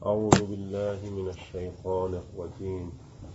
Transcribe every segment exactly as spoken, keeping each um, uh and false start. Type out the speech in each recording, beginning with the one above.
أعوذ بالله من الشيطان الرجيم.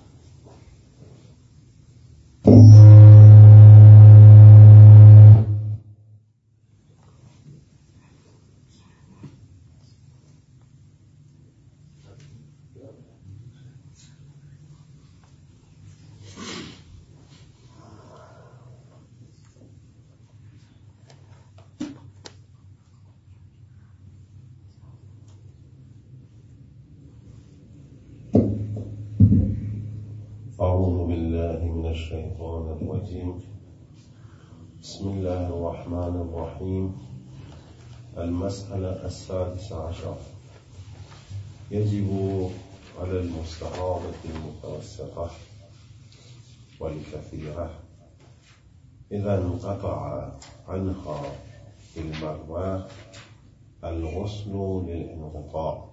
أعوذ بالله من الشيطان الرجيم. بسم الله الرحمن الرحيم. المسألة السادسة عشر. يجب على المستحاضة المتوسطة والكثيرة إذا انقطع عنها في المرة الغسل للانقطاع،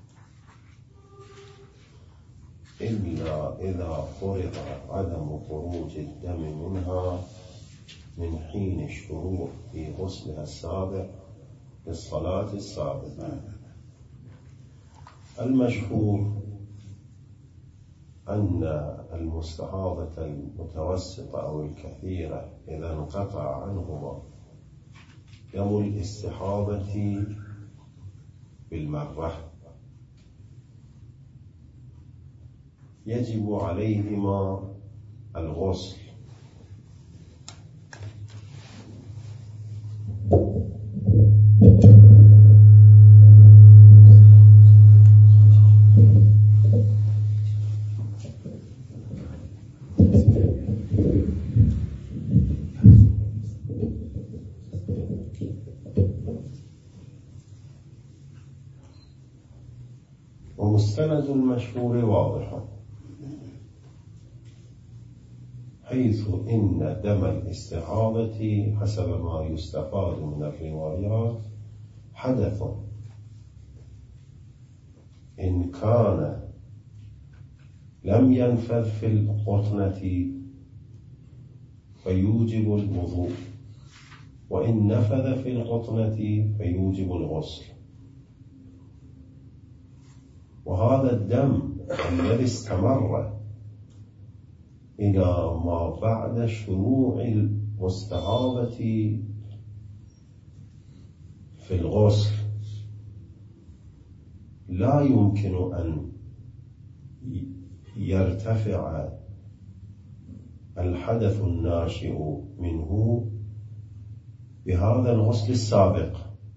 إلا إذا فرض عدم خروج الدم منها من حين الشروع في غسلها السابق للصلاة السابقة. المشهور أن المستحاضة المتوسطة أو الكثيرة إذا انقطع عنهما دم الاستحاضة بالمرة يجب عليهما الغسل، ومستند المشهور واضح، حيث إن دم الاستحاضة حسب ما يستفاد من الروايات حدث إن كان لم ينفذ في القطنة فيوجب الوضوء، وإن نفذ في القطنة فيوجب الغسل. وهذا الدم الذي استمر إلى ما بعد شروع المستحاضة في الغسل لا يمكن أن يرتفع الحدث الناشئ منه بهذا الغسل السابق.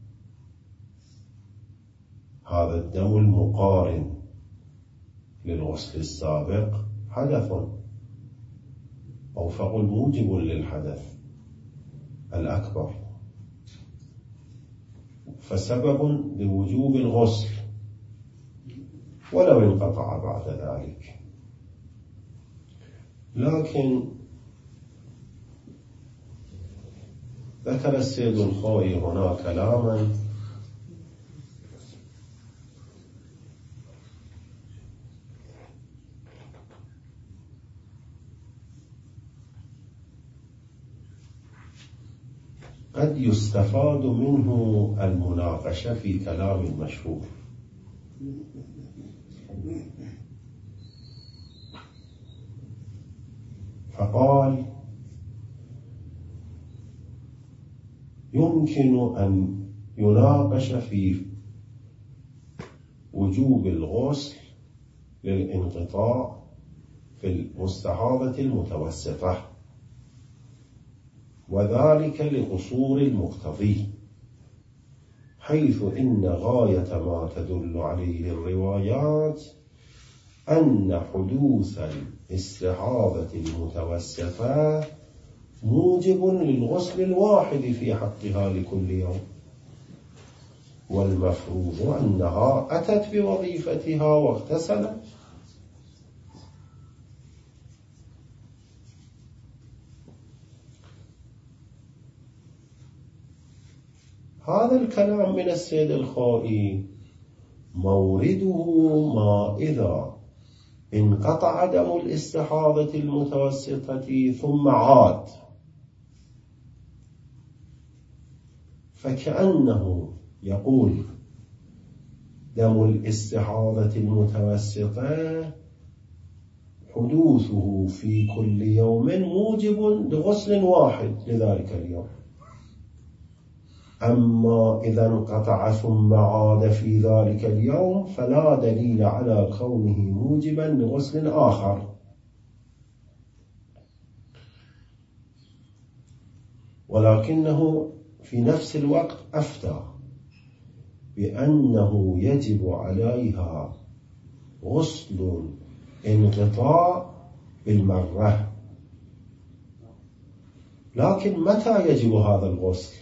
هذا الدم المقارن للغسل السابق حدث أو فقل موجب للحدث الأكبر، فسبب لوجوب الغسل ولو انقطع بعد ذلك. لكن ذكر السيد الخوئي هنا كلاما قد يستفاد منه المناقشة في كلام المشهور. فقال: يمكن أن يناقش في وجوب الغسل للانقطاع في المستحاضة المتوسطة، وذلك لقصور المقتضي، حيث إن غاية ما تدل عليه الروايات أن حدوث الاستحاضة المتوسطة موجب للغسل الواحد في حقها لكل يوم، والمفروض أنها أتت بوظيفتها واغتسلت. هذا الكلام من السيد الخوئي مورده ما إذا انقطع دم الاستحاضة المتوسطة ثم عاد، فكأنه يقول دم الاستحاضة المتوسطة حدوثه في كل يوم موجب لغسل واحد لذلك اليوم. أما إذا انقطع ثم عاد في ذلك اليوم فلا دليل على كونه موجبا لغسل آخر. ولكنه في نفس الوقت أفتى بأنه يجب عليها غسل انقطاع بالمرة. لكن متى يجب هذا الغسل؟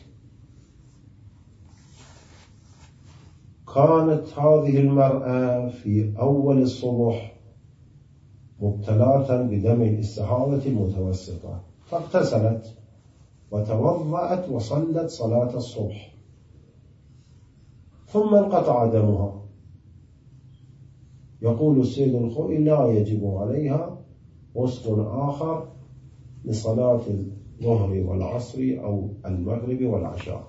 كانت هذه المرأة في أول الصبح مبتلاة بدم الاستحاضة المتوسطة، فاغتسلت وتوضأت وصلت صلاة الصبح، ثم انقطع دمها. يقول السيد الخوئي لا يجب عليها غسل آخر لصلاة الظهر والعصر أو المغرب والعشاء،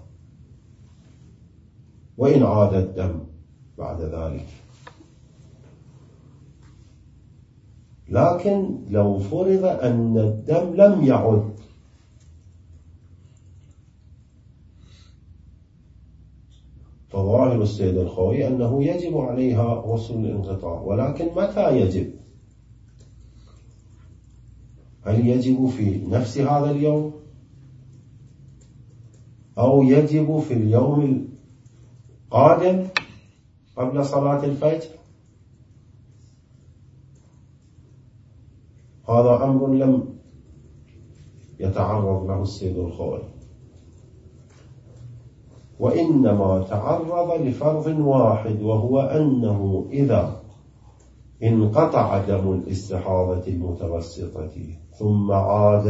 وإن عاد الدم بعد ذلك. لكن لو فرض أن الدم لم يعد، فظاهر السيد الخوئي أنه يجب عليها غسل الانقطاع. ولكن متى يجب؟ هل يجب في نفس هذا اليوم أو يجب في اليوم القادم قبل صلاة الفجر؟ هذا أمر لم يتعرض له السيد الخوئي، وإنما تعرض لفرض واحد، وهو أنه إذا انقطع دم الاستحاضة المتوسطة ثم عاد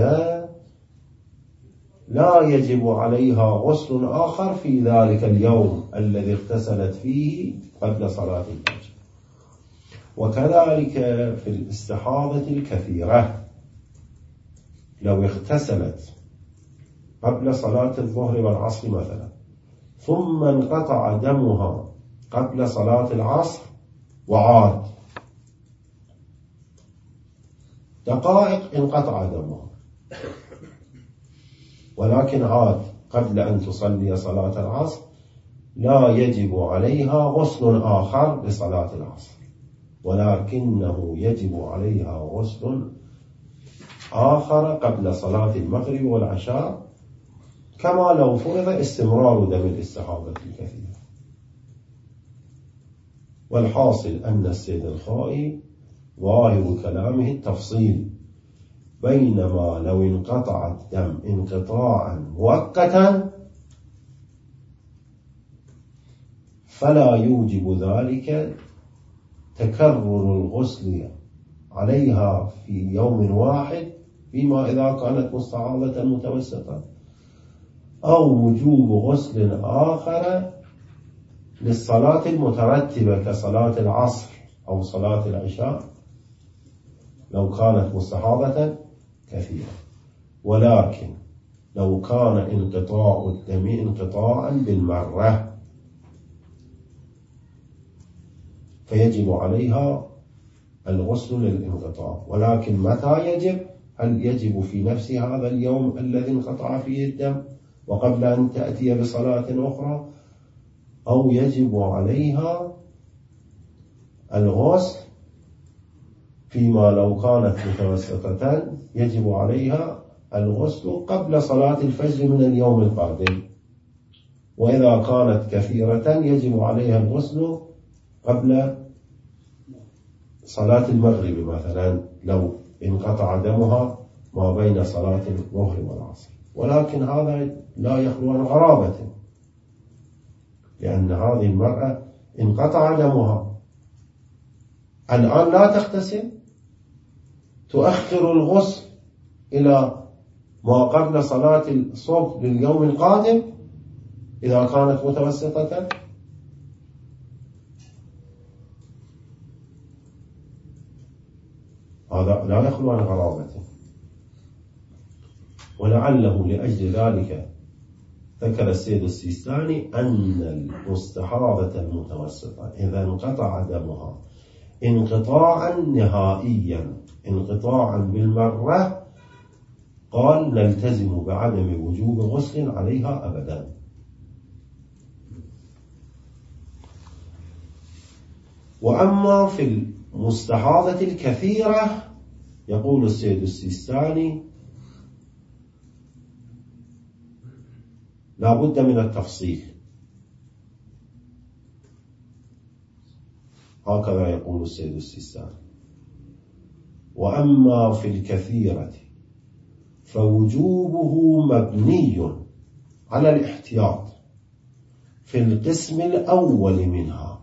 لا يجب عليها غسل آخر في ذلك اليوم الذي اغتسلت فيه قبل صلاة الفجر. وكذلك في الاستحاضة الكثيرة، لو اغتسلت قبل صلاة الظهر والعصر مثلا ثم انقطع دمها قبل صلاة العصر وعاد دقائق انقطع دمها، ولكن عاد قبل أن تصلي صلاة العصر، لا يجب عليها غسل آخر لصلاة العصر، ولكنه يجب عليها غسل آخر قبل صلاة المغرب والعشاء، كما لو فرض استمرار دم الاستحاضة الكثيرة. والحاصل أن السيد الخوئي ظاهر كلامه التفصيل، بينما لو انقطع الدم انقطاعا مؤقتا فلا يوجب ذلك تكرر الغسل عليها في يوم واحد، فيما إذا كانت مستحاضة متوسطة، أو وجوب غسل آخر للصلاة المترتبة كصلاة العصر أو صلاة العشاء لو كانت مستحاضة كثيرة. ولكن لو كان انقطاع الدم انقطاعا بالمرة فيجب عليها الغسل للانقطاع. ولكن متى يجب؟ هل يجب في نفس هذا اليوم الذي انقطع فيه الدم وقبل أن تأتي بصلاة أخرى، أو يجب عليها الغسل فيما لو كانت متوسطة يجب عليها الغسل قبل صلاة الفجر من اليوم القادم، وإذا كانت كثيرة يجب عليها الغسل قبل صلاة المغرب مثلا لو انقطع دمها ما بين صلاة الظهر والعصر. ولكن هذا لا يخلو عن غرابة، لأن هذه المرأة انقطع دمها، الآن لا تغتسل، تؤخر الغسل إلى ما قبل صلاة الصبح لليوم القادم إذا كانت متوسطة. هذا لا يخلو عن غرابة، ولعله لأجل ذلك ذكر السيد السيستاني أن المستحاضة المتوسطة إذا انقطع دمها انقطاعا نهائيا انقطاعا بالمرة، قال نلتزم بعدم وجوب غسل عليها أبدا. وأما في المستحاضة الكثيرة يقول السيد السيستاني لا بد من التفصيل، هكذا يقول السيد السيستاني. وأما في الكثيرة فوجوبه مبني على الاحتياط في القسم الأول منها.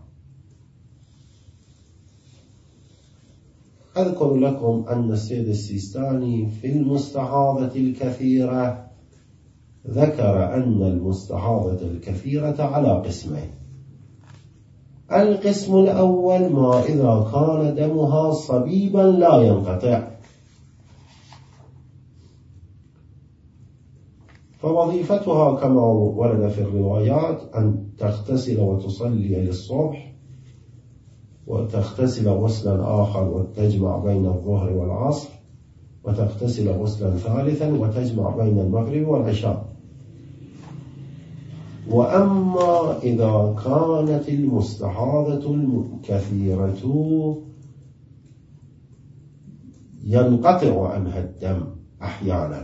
أذكر لكم أن السيد السيستاني في المستحاضة الكثيرة ذكر أن المستحاضة الكثيرة على قسمين. القسم الأول ما إذا كان دمها صبيبا لا ينقطع، فوظيفتها كما ورد في الروايات أن تغتسل وتصلي للصبح، وتغتسل غسلا آخر وتجمع بين الظهر والعصر، وتغتسل غسلا ثالثا وتجمع بين المغرب والعشاء. وأما إذا كانت المستحاضة الكثيرة ينقطع عنها الدم أحيانا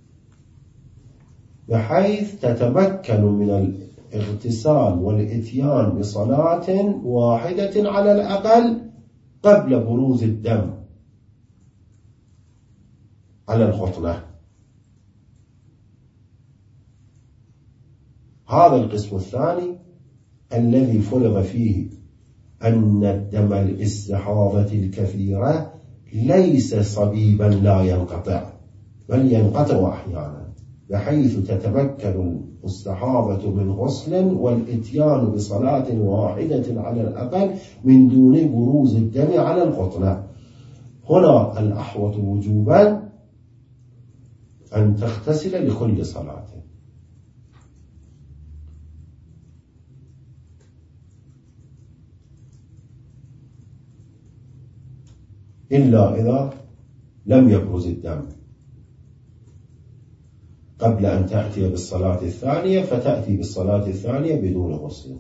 بحيث تتمكن من الاغتسال والإتيان بصلاة واحدة على الأقل قبل بروز الدم على الخطنة، هذا القسم الثاني الذي فرض فيه أن الدم الاستحاضة الكثيرة ليس صبيبا لا ينقطع، بل ينقطع أحيانا بحيث تتمكن المستحاضة من غسل والإتيان بصلاة واحدة على الأقل من دون بروز الدم على الخطنة. هنا الأحوط وجوبا أن تغتسل لكل صلاة، إلا إذا لم يبرز الدم قبل أن تأتي بالصلاة الثانية، فتأتي بالصلاة الثانية بدون غسل.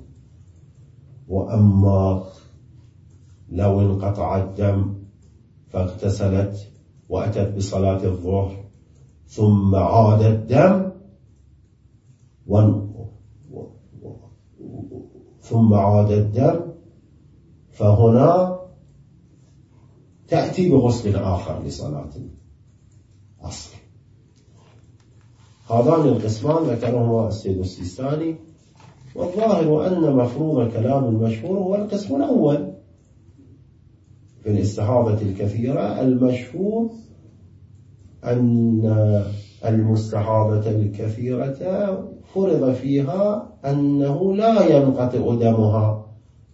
وأما لو انقطع الدم فاغتسلت وأتت بصلاة الظهر ثم عاد الدم و... و... و... ثم عاد الدم فهنا تأتي بغسل آخر لصلاة العصر. هذان القسمان ذكرهما السيد السيستاني، والظاهر أن مفروض كلام المشهور هو القسم الأول في الاستحاضة الكثيرة. المشهور أن المستحاضة الكثيرة فرض فيها أنه لا ينقطع دمها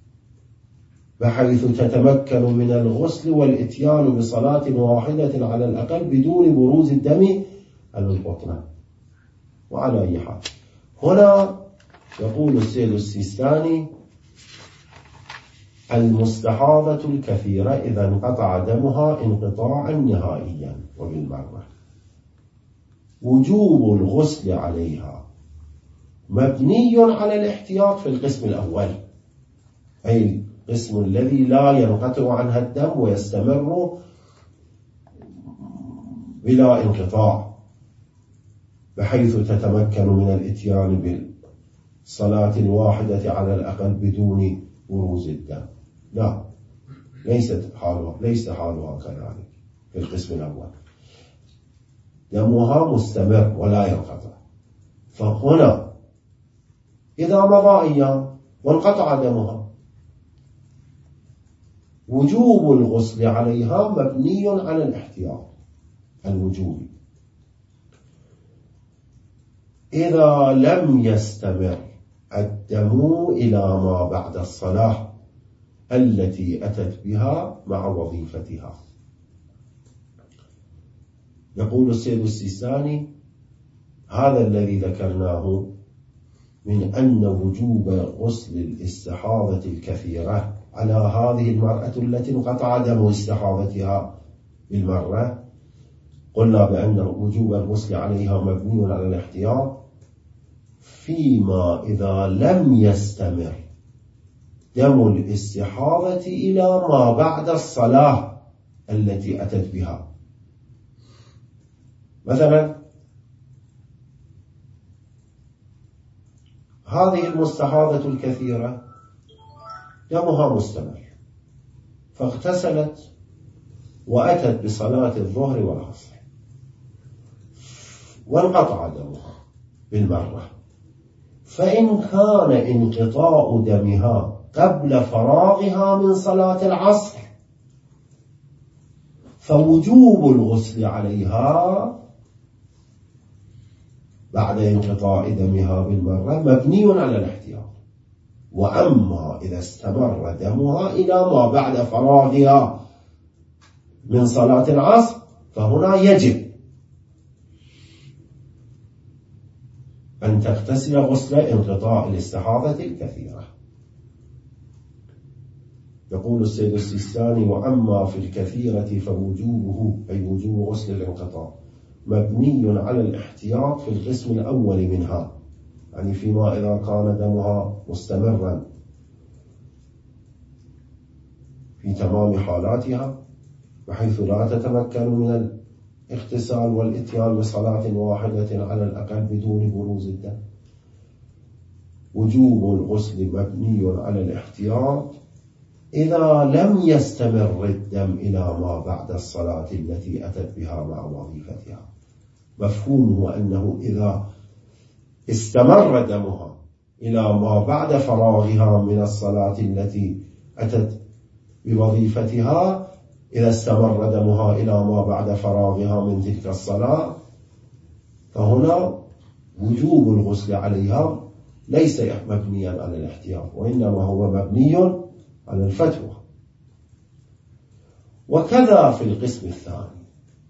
بحيث تتمكن من الغسل والإتيان بصلاة واحدة على الأقل بدون بروز الدم على البطن. وعلى أي حال هنا يقول السيد السيستاني المستحاضة الكثيرة إذا انقطع دمها انقطاعا نهائيا وبالمرة وجوب الغسل عليها مبني على الاحتياط في القسم الأول، أي القسم الذي لا ينقطع عنها الدم ويستمر بلا انقطاع بحيث تتمكن من الإتيان بالصلاة الواحدة على الأقل بدون بروز الدم. لا، ليست حالها ليس حالها كذلك في القسم الأول، دمها مستمر ولا ينقطع. فهنا إذا مضى أيام وانقطع دمها وجوب الغسل عليها مبني على الاحتياط الوجوبي. إذا لم يستمر الدم إلى ما بعد الصلاة التي أتت بها مع وظيفتها. يقول السيد السيستاني هذا الذي ذكرناه من أن وجوب غسل الاستحاضة الكثيرة على هذه المرأة التي انقطع دم استحاضتها بالمرة، قلنا بأن وجوب الغسل عليها مبني على الاحتياط فيما إذا لم يستمر دم الاستحاضة إلى ما بعد الصلاة التي أتت بها. مثلا هذه المستحاضة الكثيرة دمها مستمر، فاغتسلت وأتت بصلاة الظهر والعصر وانقطع دمها بالمرة، فإن كان انقطاع دمها قبل فراغها من صلاة العصر فوجوب الغسل عليها بعد انقطاع دمها بالمرة مبني على الاحتياط. وأما إذا استمر دمها إلى ما بعد فراغها من صلاة العصر فهنا يجب أن تغتسل غسل انقطاع الاستحاضة الكثيرة. يقول السيد السيستاني: وأما في الكثيرة فوجوبه أي وجوب غسل الانقطاع مبني على الاحتياط في القسم الأول منها، يعني فيما إذا كان دمها مستمرا في تمام حالاتها بحيث لا تتمكن من الاغتسال والإتيان بصلاة واحدة على الأقل بدون بروز الدم. وجوب الغسل مبني على الاحتياط إذا لم يستمر الدم إلى ما بعد الصلاة التي أتت بها مع وظيفتها. مفهومه أنه إذا استمر دمها إلى ما بعد فراغها من الصلاة التي أتت بوظيفتها، إذا استمر دمها إلى ما بعد فراغها من تلك الصلاة فهنا وجوب الغسل عليها ليس مبنيا على الاحتياط، وإنما هو مبني على الفتوى. وكذا في القسم الثاني،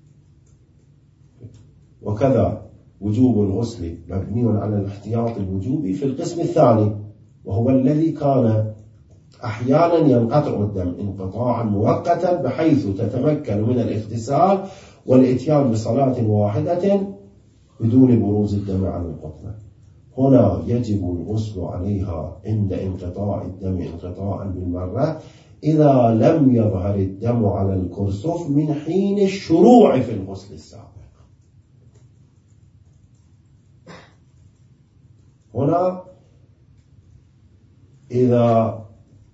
وكذا وجوب الغسل مبني على الاحتياط الوجوبي في القسم الثاني، وهو الذي كان أحيانا ينقطع الدم انقطاعا مؤقتا بحيث تتمكن من الاغتسال والإتيان بصلاة واحدة بدون بروز الدم عن القطنة. هنا يجب الغسل عليها عند انقطاع الدم انقطاعا بالمرة إذا لم يظهر الدم على الكرسف من حين الشروع في الغسل السابق. هنا إذا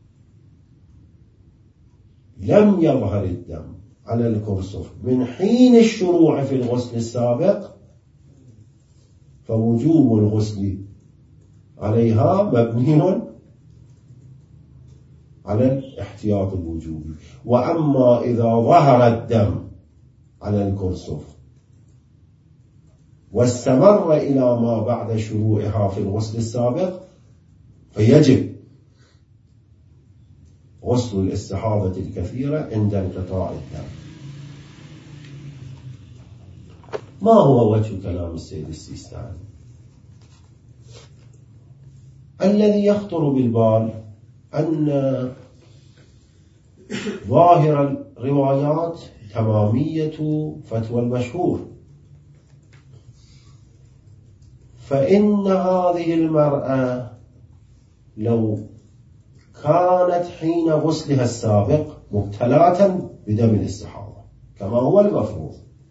لم يظهر الدم على الكرسف من حين الشروع في الغسل السابق فوجوب الغسل عليها مبني على الاحتياط الوجوبي. وأما إذا ظهر الدم على الكرسف واستمر إلى ما بعد شروعها في الغسل السابق فيجب غسل الاستحاضة الكثيرة عند انقطاع الدم. ما هو وجه كلام السيد السيستاني؟ الذي يخطر بالبال أن ظاهر الروايات تمامية فتوى المشهور، فإن هذه المرأة لو كانت حين غسلها السابق مبتلاة بدم الاستحاضة كما هو المفروض،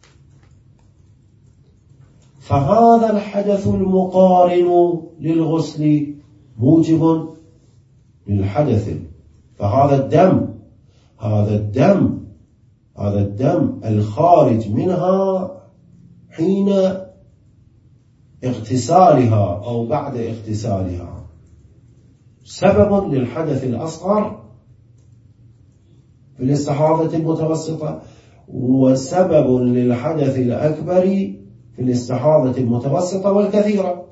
فهذا الحدث المقارن للغسل موجب للحدث، فهذا الدم هذا الدم هذا الدم الخارج منها حين اغتسالها أو بعد اغتسالها سبب للحدث الأصغر في الاستحاضة المتوسطة وسبب للحدث الأكبر في الاستحاضة المتوسطة والكثيرة،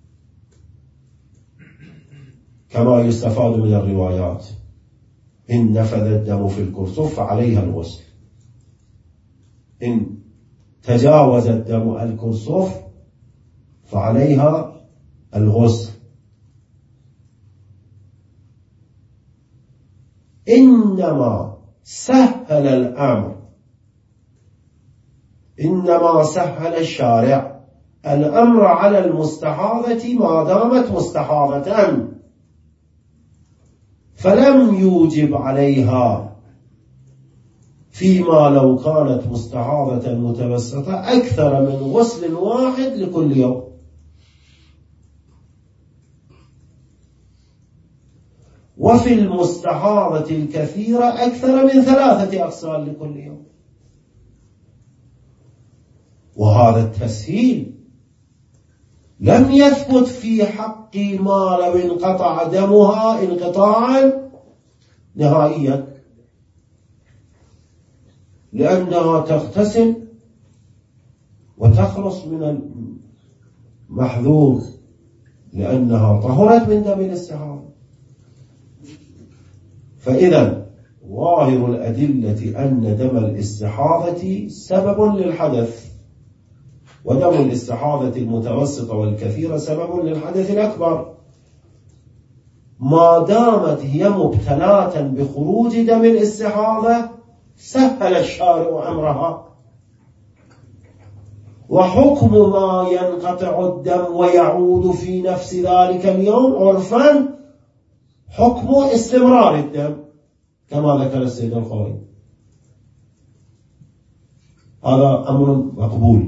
كما يستفاد من الروايات: إن نفذ الدم في الكرسف فعليها الغسل، إن تجاوز الدم الكرسف فعليها الغسل، إنما سهل الأمر، إنما سهل الشارع الأمر على المستحاضة ما دامت مستحاضة، فلم يوجب عليها فيما لو كانت مستحاضة متوسطة أكثر من غسل واحد لكل يوم. وفي المستحاضة الكثيرة أكثر من ثلاثة أغسال لكل يوم. وهذا التسهيل لم يثبت في حق ما لو انقطع دمها انقطاعا نهائيا، لأنها تغتسل وتخلص من المحذور لأنها طهرت من دم الاستحاضة. فإذا ظاهر الأدلة أن دم الاستحاضة سبب للحدث، ودم الاستحاضة المتوسطة والكثيرة سبب للحدث الأكبر، ما دامت هي مبتلاة بخروج دم الاستحاضة سهل الشارع أمرها. وحكم ما ينقطع الدم ويعود في نفس ذلك اليوم عرفا حكم استمرار الدم كما ذكر السيد الخوئي. هذا أمر مقبول.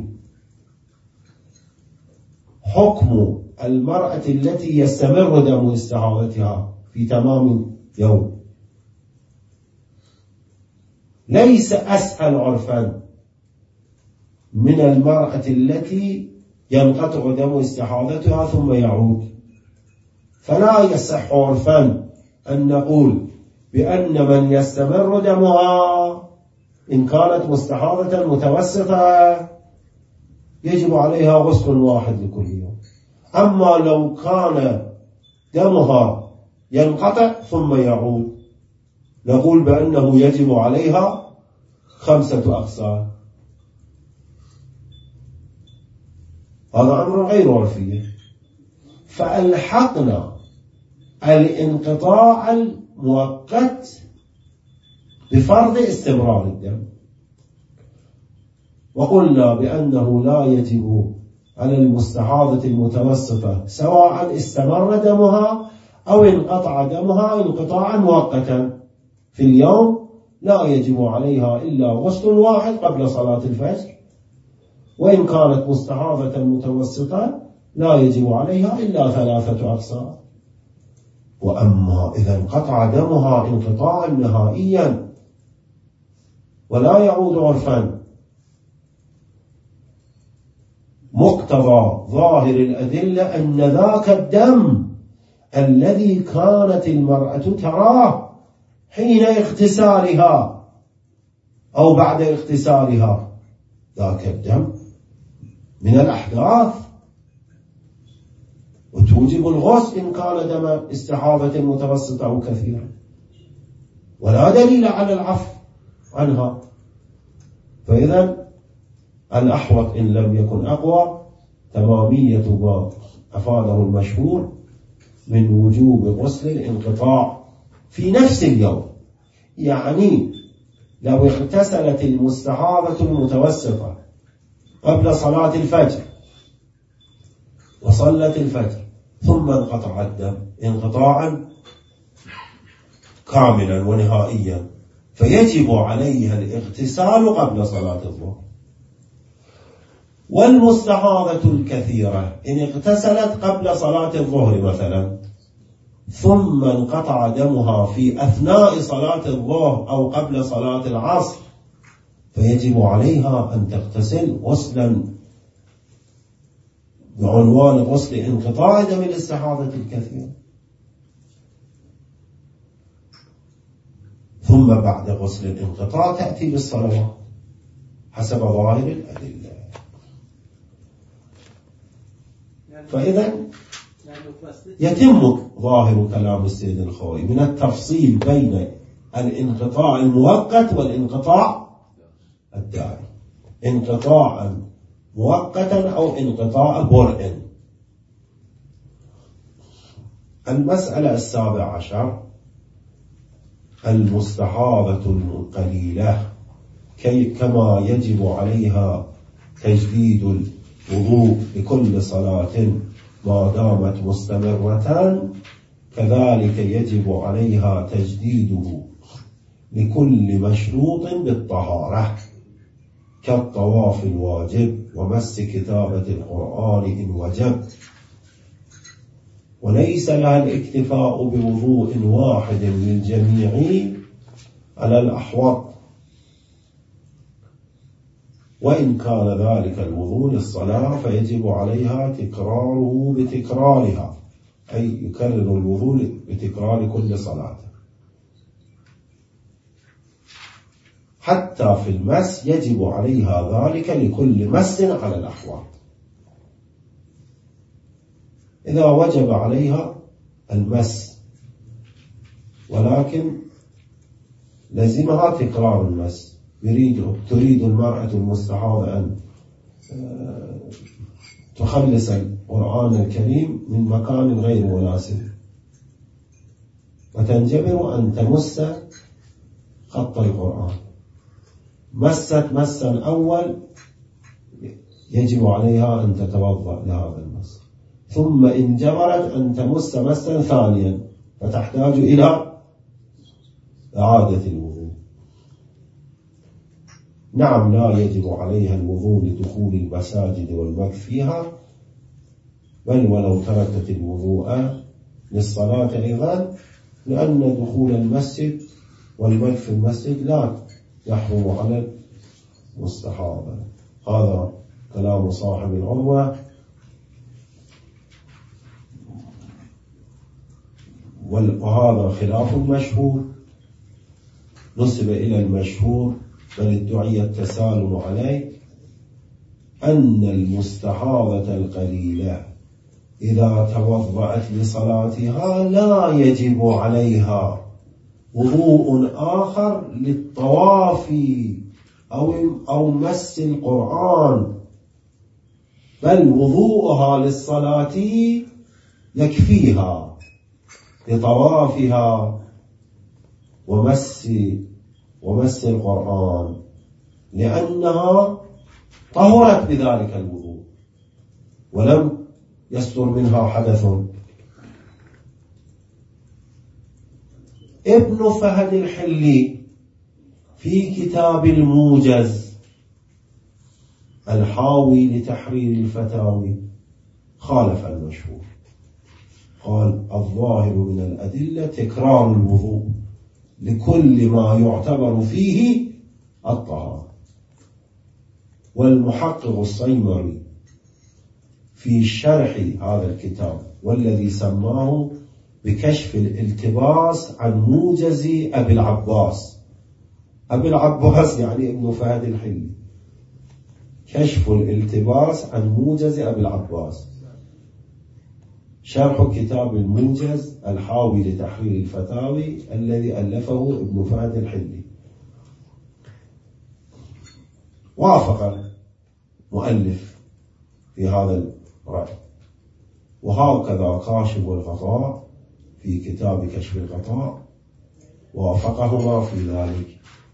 حكم المرأة التي يستمر دم استحاضتها في تمام يوم ليس أسهل عرفا من المرأة التي ينقطع دم استحاضتها ثم يعود. فلا يصح عرفا أن نقول بأن من يستمر دمها إن كانت مستحاضة متوسطة يجب عليها غسل واحد لكل يوم. أما لو كان دمها ينقطع ثم يعود نقول بأنه يجب عليها خمسة أغسال. هذا أمر غير عرفي. فألحقنا الانقطاع المؤقت بفرض استمرار الدم، وقلنا بأنه لا يجب على المستحاضة المتوسطة سواء استمر دمها أو انقطع دمها انقطاعا مؤقتا في اليوم، لا يجب عليها إلا غسل واحد قبل صلاة الفجر. وإن كانت مستحاضة متوسطة لا يجب عليها إلا ثلاثة أغسال. وأما إذا انقطع دمها انقطاعا نهائيا ولا يعود عرفا، مقتضى ظاهر الأدلة أن ذاك الدم الذي كانت المرأة تراه حين اغتسالها أو بعد اغتسالها ذاك الدم من الأحداث وتوجب الغسل إن كان دم استحاضة متوسطة أو كثيرة، ولا دليل على العفو عنها. فإذا الأحوط إن لم يكن أقوى تمامية ما أفاده المشهور من وجوب غسل الانقطاع في نفس اليوم. يعني لو اغتسلت المستحاضة المتوسطة قبل صلاة الفجر وصلت الفجر ثم انقطع الدم انقطاعا كاملا ونهائيا فيجب عليها الاغتسال قبل صلاة الظهر. والمستحاضة الكثيرة إن اغتسلت قبل صلاة الظهر مثلا ثم انقطع دمها في أثناء صلاة الظهر أو قبل صلاة العصر فيجب عليها أن تغتسل غسلا بعنوان غسل انقطاع دم الاستحاضة الكثير، ثم بعد غسل الانقطاع تأتي بالصلوات حسب ظاهر الأدلة. فإذا يتم ظاهر كلام السيد الخوئي من التفصيل بين الانقطاع المؤقت والانقطاع الدائم، انقطاعا مؤقتا أو انقطاع برء. المسألة السابعة عشر المستحاضة القليلة كما يجب عليها تجديد الوضوء لكل صلاة ما دامت مستمرة، كذلك يجب عليها تجديده لكل مشروط بالطهارة كالطواف الواجب ومس كتابة القرآن إن وجب. وليس لها الاكتفاء بوضوء واحد للجميع على الأحوط، وإن كان ذلك الوضوء للصلاة فيجب عليها تكراره بتكرارها، أي يكرر الوضوء بتكرار كل صلاة. حتى في المس يجب عليها ذلك لكل مس على الأحوال. إذا وجب عليها المس ولكن لزمها تكرار المس، يريد تريد المرأة المستحاضة أن تخلص القرآن الكريم من مكان غير مناسب، وتنجبر أن تمس خط القرآن، مست مسا أول يجب عليها أن تتوضأ لهذا المس، ثم إن جبرت أن تمس مسا ثانيا فتحتاج إلى إعادة الوضوء. نعم لا يجب عليها الوضوء لدخول المساجد والمكث فيها، بل ولو تركت الوضوء للصلاة أيضا، لأن دخول المسجد والمكث في المسجد لا يحرم على المستحاضة. هذا كلام صاحب العروة، وهذا خلاف المشهور، نسب إلى المشهور بل ادعي التسالم عليه، أن المستحاضة القليلة إذا توضأت لصلاتها لا يجب عليها وضوء آخر للطواف أو أو مس القرآن، بل وضوءها للصلاة يكفيها لطوافها ومس ومس القرآن، لأنها طهرت بذلك الوضوء ولم يصدر منها حدث. ابن فهد الحلي في كتاب الموجز الحاوي لتحرير الفتاوي خالف المشهور، قال الظاهر من الأدلة تكرار الوضوء لكل ما يعتبر فيه الطهارة. والمحقق الصيمري في شرح هذا الكتاب والذي سماه بكشف الالتباس عن موجز أبي العباس، أبي العباس يعني ابن فهد الحلي، كشف الالتباس عن موجز أبي العباس، شرح كتاب الموجز الحاوي لتحرير الفتاوي الذي ألفه ابن فهد الحلي، وافق مؤلف في هذا الرأي. وهكذا كاشف الغطاء في كتاب كشف الغطاء وافقهما في ذلك.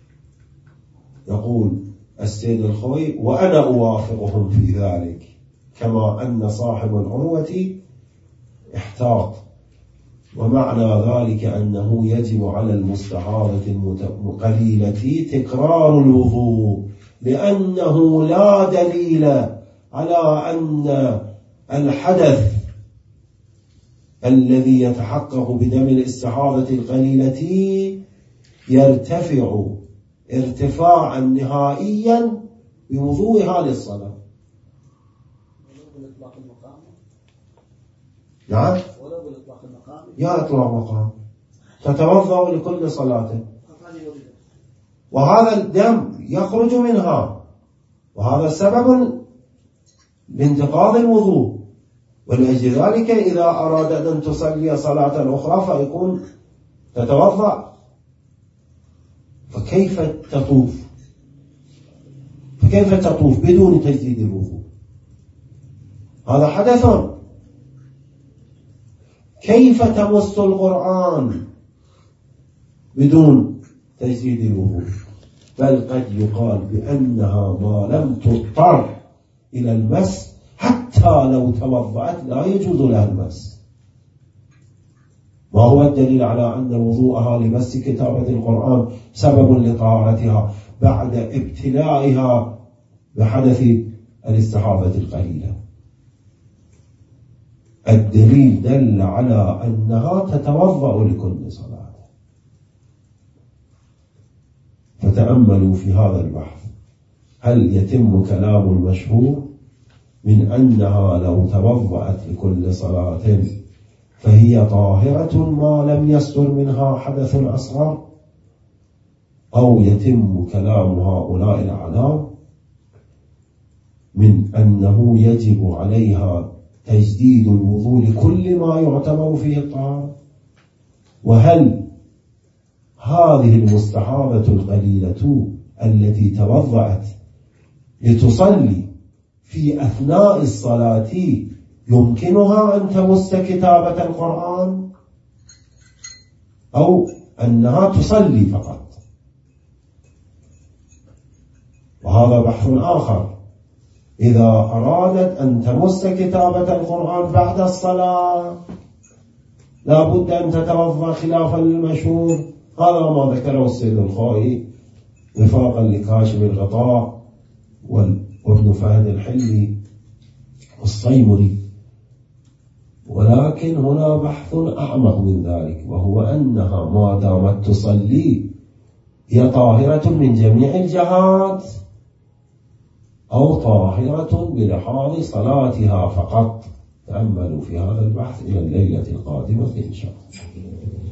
يقول السيد الخوي وأنا أوافقهم في ذلك، كما أن صاحب العروة احتاط، ومعنى ذلك أنه يجب على المستحاضة القليلة تكرار الوضوء، لأنه لا دليل على أن الحدث الذي يتحقق بدم الاستحاضة القليلة يرتفع ارتفاعا نهائيا بوضوئها للصلاة. نعم يا إطلاق مقام، تتوضأ لكل صلاة، وهذا الدم يخرج منها، وهذا سبب لانتقاض الوضوء، ولأجل ذلك إذا أراد أن تصلي صلاة أخرى فيكون تتوضأ. فكيف تطوف فكيف تطوف بدون تجديد الوضوء؟ هذا حدث. كيف تمس القرآن بدون تجديد الوضوء، بل قد يقال بأنها ما لم تضطر إلى المس حتى لو توضأت لا يجوز لها المس. ما هو الدليل على أن وضوءها لمس كتابة القرآن سبب لطهارتها بعد ابتلائها بحدث الاستحاضة القليلة؟ الدليل دل على أنها تتوضأ لكل صلاة. فتأملوا في هذا البحث، هل يتم كلام المشهور من أنها لو توضأت لكل صلاة فهي طاهرة ما لم يصدر منها حدث أصغر، أو يتم كلام هؤلاء الأعلام من أنه يجب عليها تجديد الوضوء لكل ما يعتبر فيه الطهارة؟ وهل هذه المستحاضة القليلة التي توضأت لتصلي في أثناء الصلاة يمكنها أن تمس كتابة القرآن، أو أنها تصلي فقط؟ وهذا بحث آخر. إذا أرادت أن تمس كتابة القرآن بعد الصلاة لا بد أن تتوضأ خلافا للمشهور. هذا ما ذكره السيد الخوئي وفاقا لكاشف الغطاء وابن فهد الحلي والصيمري. ولكن هنا بحث أعمق من ذلك، وهو أنها ما دامت تصلي هي طاهرة من جميع الجهات أو طاهرة بلحاظ صلاتها فقط. تأملوا في هذا البحث إلى الليلة القادمة إن شاء الله.